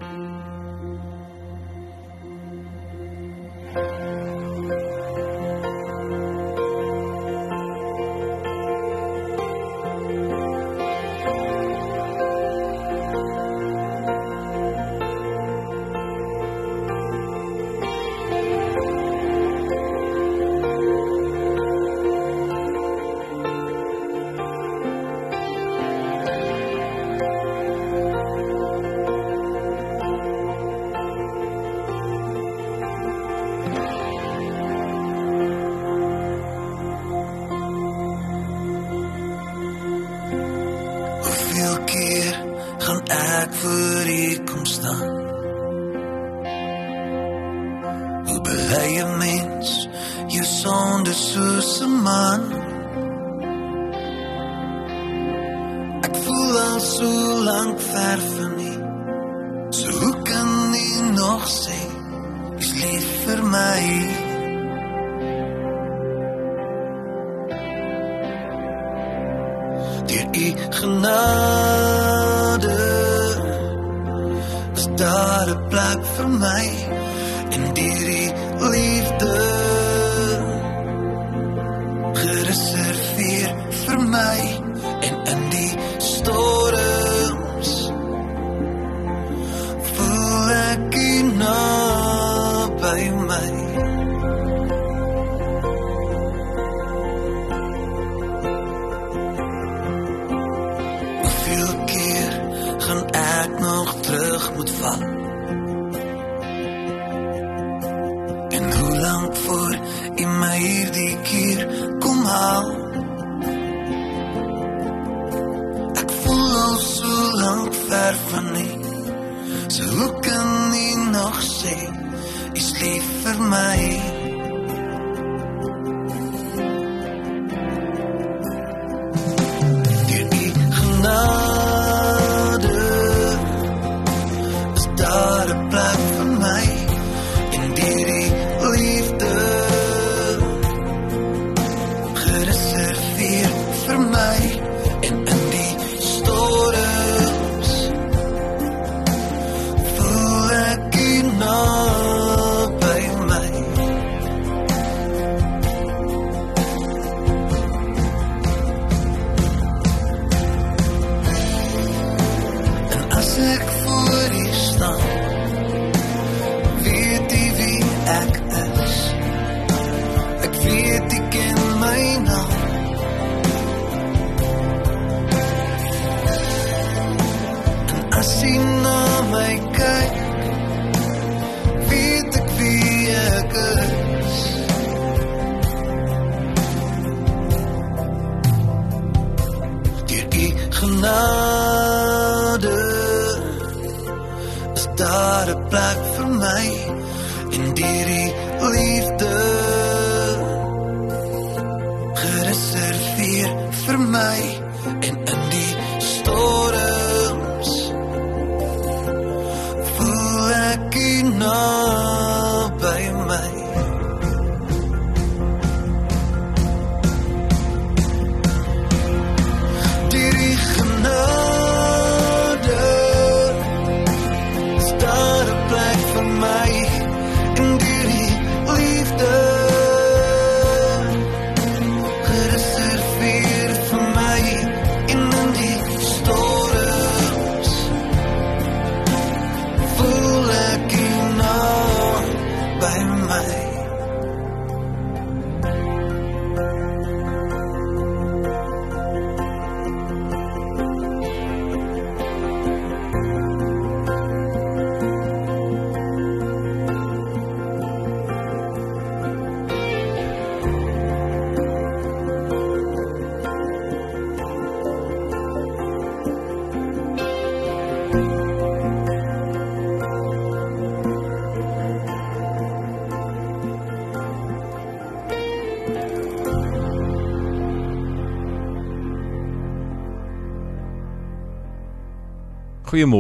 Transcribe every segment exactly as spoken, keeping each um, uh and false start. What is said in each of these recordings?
Goeiemôre.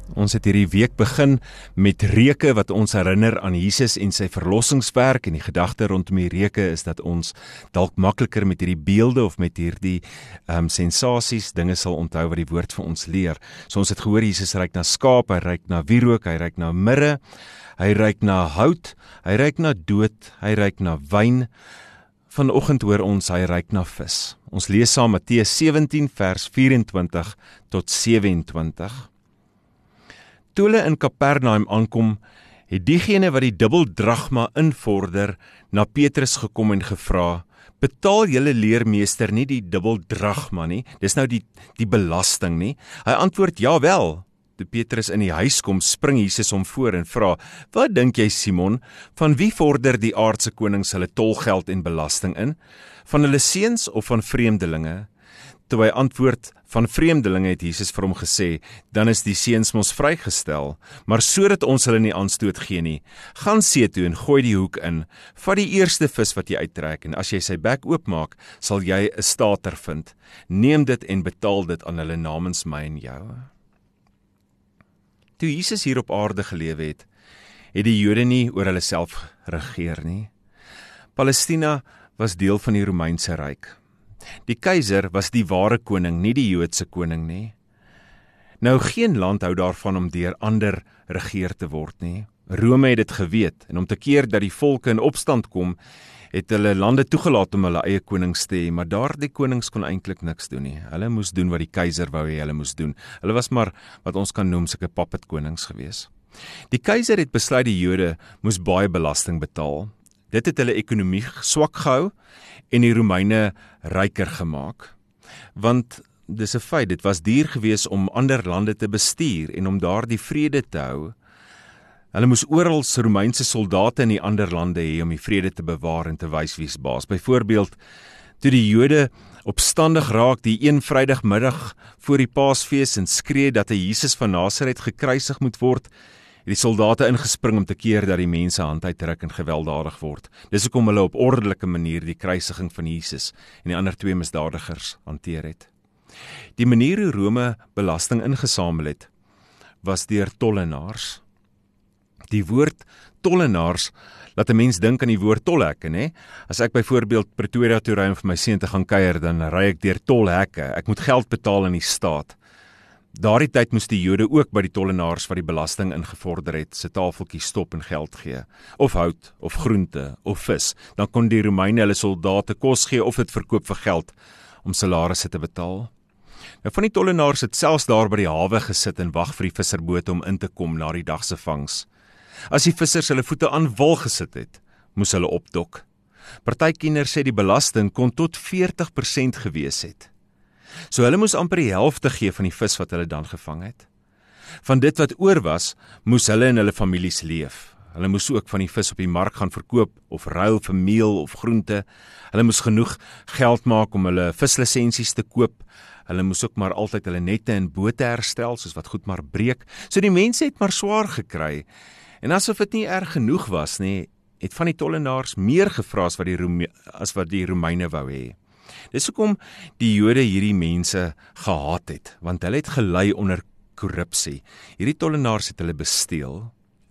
Ons het hierdie week begin met reuke wat ons herinner aan Jesus en sy verlossingswerk, en die gedagte rondom die reuke is dat ons dalk makliker met hierdie beelde of met hierdie um, sensasies dinge sal onthou wat die woord vir ons leer. So ons het gehoor Jesus ruik na skaap, hy ruik na wierook, hy ruik na mirre, hy ruik na hout, hy ruik na dood, hy ruik na wyn. Vanoggend hoor ons hy ruik na vis. Ons lees saam Matteus sewentien vers vyf-en-twintig tot sewe-en-twintig. Toe hulle in Kapernaum aankom, het diegene wat die dubbel drachma invorder na Petrus gekom en gevra, betaal julle leermeester nie die dubbel drachma nie, dis nou die, die belasting nie. Hy antwoord, ja wel. Toe Petrus in die huis kom, spring Jesus hom voor en vra, wat dink jy Simon, van wie vorder die aardse konings hulle tolgeld en belasting in? Van hulle seuns of van vreemdelinge? Toe hy antwoord, van vreemdelinge het Jesus vir hom gesê, dan is die seuns mos vrygestel, maar sodat ons hulle nie aanstoot gee nie, gaan see toe en gooi die hoek in, vat die eerste vis wat jy uittrek, en as jy sy bek oopmaak, sal jy 'n stater vind. Neem dit en betaal dit aan hulle namens my en jou. Toe Jesus hier op aarde gelewe het, het die Jode nie oor hulle self regeer nie. Palestina was deel van die Romeinse ryk. Die keiser was die ware koning, nie die Joodse koning nie. Nou geen land hou daarvan om deur ander regeer te word nie. Rome het dit geweet, en om te keer dat die volke in opstand kom, het hulle lande toegelaat om hulle eie konings te hê, maar daardie konings kon eintlik niks doen nie. Hulle moes doen wat die keiser wou hê hulle moes doen. Hulle was maar wat ons kan noem sulke puppetkonings gewees. Die keiser het besluit die Jode moes baie belasting betaal. Dit het hulle ekonomie swak gehou en die Romeine ryker gemaak. Want dis 'n feit, dit was duur gewees om ander lande te bestuur en om daardie vrede te hou. Hulle moes oral Romeinse soldate in die ander lande hê om die vrede te bewaar en te wys wie's baas. Byvoorbeeld, toe die Jode opstandig raak die een Vrydagmiddag voor die Paasfees en skree dat 'n Jesus van Nasaret gekruisig moet word, het die soldate ingespring om te keer dat die mense hand uitdruk en gewelddadig word. Dis hoekom hulle op ordelike manier die kruisiging van Jesus en die ander twee misdadigers hanteer het. Die manier hoe Rome belasting ingesamel het, was deur tollenaars. Die woord tollenaars laat 'n mens dink aan die woord tolhekke, né? As ek byvoorbeeld Pretoria toe ry om vir my seun te gaan kuier, dan ry ek deur tolhekke. Ek moet geld betaal aan die staat. Daardie tyd moes die Jode ook by die tollenaars wat die belasting ingevorder het, se tafeltjie stop en geld gee, of hout, of groente, of vis. Dan kon die Romeine hulle soldate kos gee of dit verkoop vir geld om salarisse te betaal. Nou van die tollenaars het selfs daar by die hawe gesit en wag vir die visserbote om in te kom na die dag se vangs. As die vissers hulle voete aan wal gesit het, moes hulle opdok. Partykieners sê die belasting kon tot veertig persent gewees het. So hulle moes amper die helfte gee van die vis wat hulle dan gevang het. Van dit wat oor was, moes hulle en hulle families leef. Hulle moes ook van die vis op die mark gaan verkoop of ruil vir meel of groente. Hulle moes genoeg geld maak om hulle vislisensies te koop. Hulle moes ook maar altyd hulle nette en bote herstel, soos wat goed maar breek. So die mense het maar swaar gekry. En asof dit nie erg genoeg was nie, het van die tollenaars meer gevra as wat die, Rome, as wat die Romeine wou hê. Dis hoekom die Jode hierdie mense gehaat het, want hulle het gelei onder korrupsie. Hierdie tollenaars het hulle besteel.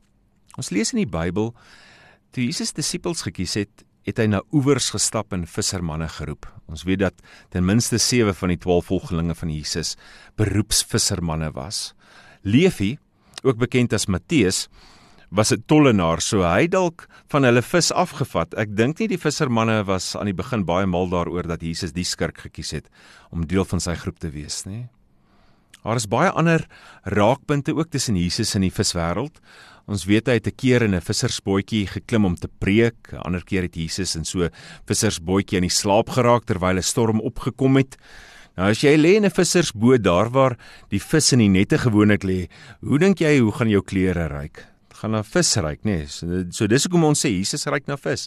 Ons lees in die Bybel, toe Jesus disippels gekies het, het hy na oewers gestap en vissermanne geroep. Ons weet dat ten minste sewe van die twaalf volgelinge van Jesus beroepsvissermanne was. Levi, ook bekend as Matteus, was 'n tollenaar, so hy dalk van hulle vis afgevat. Ek dink nie die vissermanne was aan die begin baie mal daaroor dat Jesus die skurk gekies het om deel van sy groep te wees, nie? Daar is baie ander raakpunte ook tussen Jesus en die viswêreld. Ons weet hy het 'n keer in 'n vissersbootjie geklim om te preek, 'n ander keer het Jesus in so 'n vissersbootjie in die slaap geraak terwyl 'n storm opgekom het. Nou as jy lê in 'n vissersboot daar waar die vis in die nette gewoonlik lê, hoe dink jy hoe gaan jou klere ruik? Gaan na vis ruik, nee. So, so dis hoekom ons sê Jesus ruik na vis.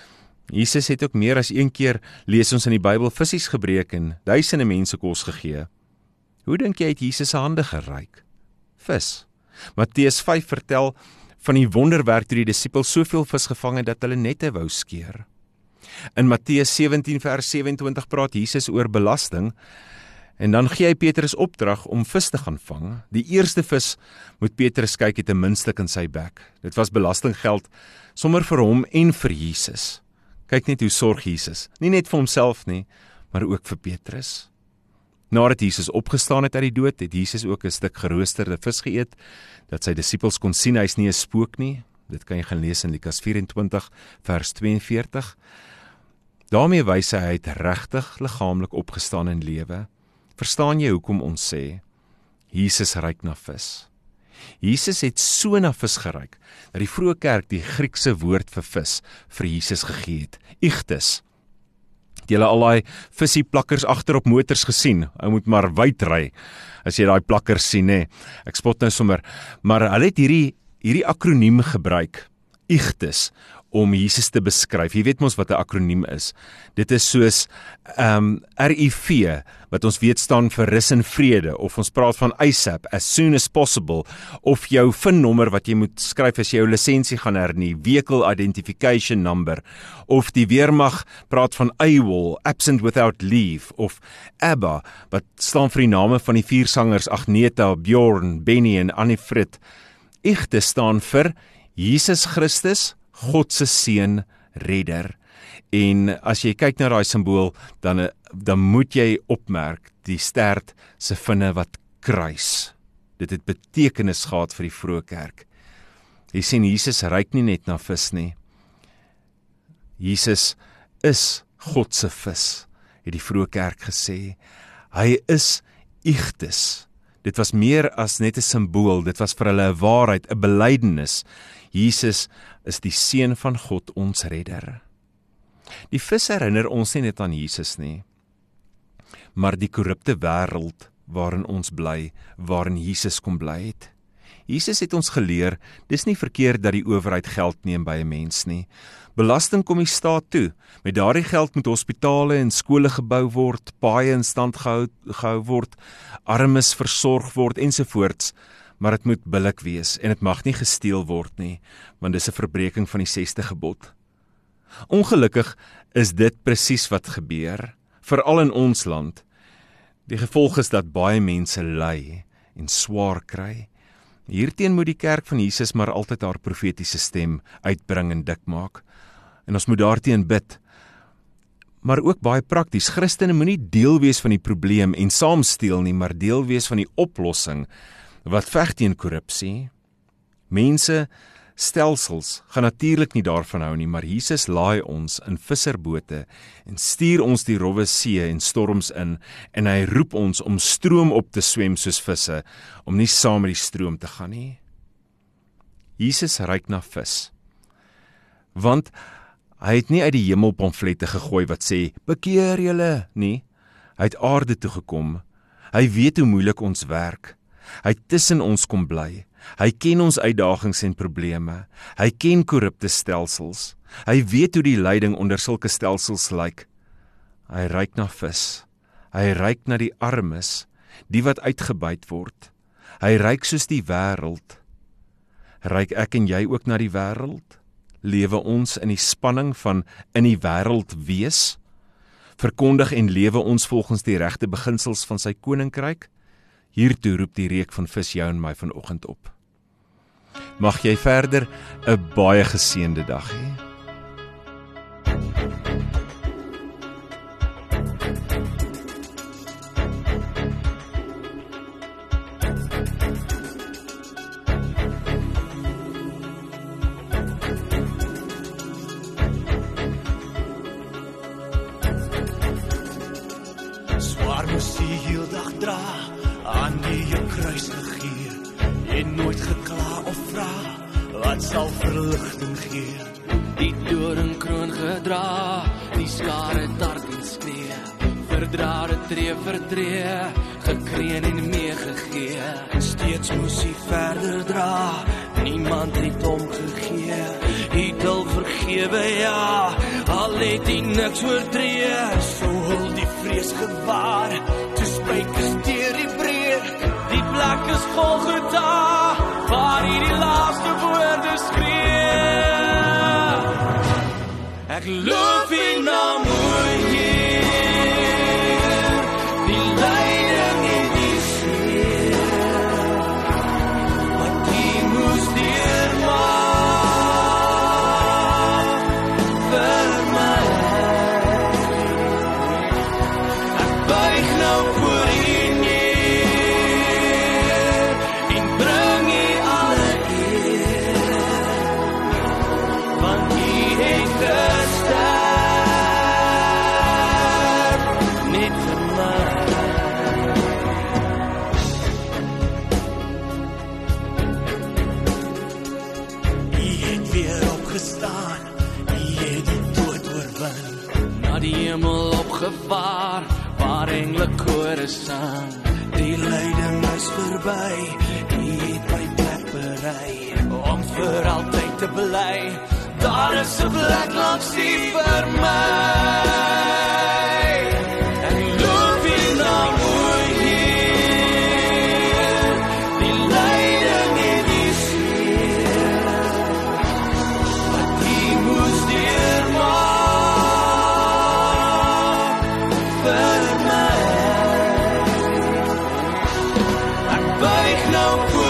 Jesus het ook meer as een keer, lees ons in die Bybel, visies gebreek en duisende mense kos gegee. Hoe dink jy het Jesus se hande geruik? Vis. Matteus vyf vertel van die wonderwerk toe die disippels soveel vis gevang het dat hulle nette wou skeer. In Matteus sewentien vers sewe-en-twintig praat Jesus oor belasting En dan gee hy Petrus opdrag om vis te gaan vang. Die eerste vis moet Petrus kyk het 'n muntstuk in sy bek. Dit was belastinggeld sommer vir hom en vir Jesus. Kyk net hoe sorg Jesus, nie net vir homself nie, maar ook vir Petrus. Nadat Jesus opgestaan het uit die dood, het Jesus ook 'n stuk geroosterde vis geëet, dat sy disippels kon sien hy is nie 'n spook nie. Dit kan jy gaan lees in Lukas vyf-en-twintig vers twee-en-veertig. Daarmee wys hy hy het regtig liggaamlik opgestaan in lewe. Verstaan jy hoekom ons sê, Jesus ruik na vis? Jesus het so na vis geruik, dat die vroeë kerk die Griekse woord vir vis vir Jesus gegee het, ichthys. Het julle al daai visie plakkers agter op motors gesien? Ou moet maar wyd ry, as jy daai plakkers sien, nê. Ek spot nou sommer, maar hulle het hierdie, hierdie akroniem gebruik, ichthys, om Jesus te beskryf. Jy weet mos wat 'n akroniem is. Dit is soos um, R I V, wat ons weet staan vir rus en vrede, of ons praat van ASAP, as soon as possible, of jou V I N-nommer wat jy moet skryf as jy jou lisensie gaan hernie, Vehicle Identification Number, of die weermag praat van AWOL, Absent Without Leave, of ABBA, wat staan vir die name van die vier sangers, Agneta, Bjorn, Benny en Annifrid. Ichthys staan vir Jesus Christus, God se seun, redder. En as jy kyk na daai simbool, dan, dan moet jy opmerk, die stert se vinne wat kruis. Dit het betekenis gehad vir die vroeë kerk. Jy sien, Jesus ruik nie net na vis nie. Jesus is God se vis, het die vroeë kerk gesê. Hy is ichthys. Dit was meer as net 'n simbool, dit was vir hulle 'n waarheid, 'n belydenis. Jesus is die seun van God, ons redder. Die vis herinner ons nie net aan Jesus nie, maar die korrupte wêreld waarin ons bly, waarin Jesus kom bly het. Jesus het ons geleer, dis nie verkeerd dat die owerheid geld neem by 'n mens nie. Belasting kom die staat toe. Met daardie geld moet hospitale en skole gebou word, paaie in stand gehou, gehou word, armes versorg word ensovoorts. Maar dit moet billik wees en dit mag nie gesteel word nie, want dis 'n verbreeking van die sesde gebod. Ongelukkig is dit presies wat gebeur, veral in ons land. Die gevolg is dat baie mense ly en swaar kry. Hierteen moet die kerk van Jesus maar altyd haar profetiese stem uitbring en dik maak. En ons moet daarteen bid. Maar ook baie prakties, Christene moenie deel wees van die probleem en saam steel nie, maar deel wees van die oplossing wat veg teen korrupsie. Mense, stelsels, gaan natuurlik nie daarvan hou nie, maar Jesus laai ons in visserbote en stuur ons die rowwe see en storms in, en hy roep ons om stroom op te swem soos visse, om nie saam met die stroom te gaan nie. Jesus ruik na vis, want hy het nie uit die hemel pamflette gegooi wat sê, bekeer julle, nie. Hy het aarde toe gekom, hy weet hoe moeilik ons werk, hy het tussen ons kom bly, hy ken ons uitdagings en probleme, hy ken korrupte stelsels, hy weet hoe die leiding onder sulke stelsels lyk. Hy ruik na vis, hy ruik na die armes, die wat uitgebuit word, hy ruik soos die wêreld. Ruik ek en jy ook na die wêreld? Lewe ons in die spanning van in die wêreld wees? Verkondig en lewe ons volgens die regte beginsels van sy koninkryk? Hiertoe roep die reuk van vis jou en my vanoggend op. Mag jy verder 'n baie geseënde dag hê. Swaar moes jy heel dag dra, aan wie jou kruis gegee, en nooit gekla of vra, wat sal verligting gee. Die doringkroon gedra, die skare tart en skree, verdrade tree verdree, gekreun en meegegee. Steeds moes hy verder dra, niemand het hom gegee. Hy het al vergewe, ja, al het hy niks oortree. So hul die vrees gewaar, toe spykers deur die breek, die plek is Golgotha, waar hy die laaste woorde skree. Ek loof in na mooi Heer, die lyn Here sang, die lyding is verby, die het my plek berei, om vir altyd te bly, daar is 'n plek langs die vir my, en ek loop hier na mooi hier, die lyding en die seer, wat die moes deurmaak, vir my, ek buig nou voor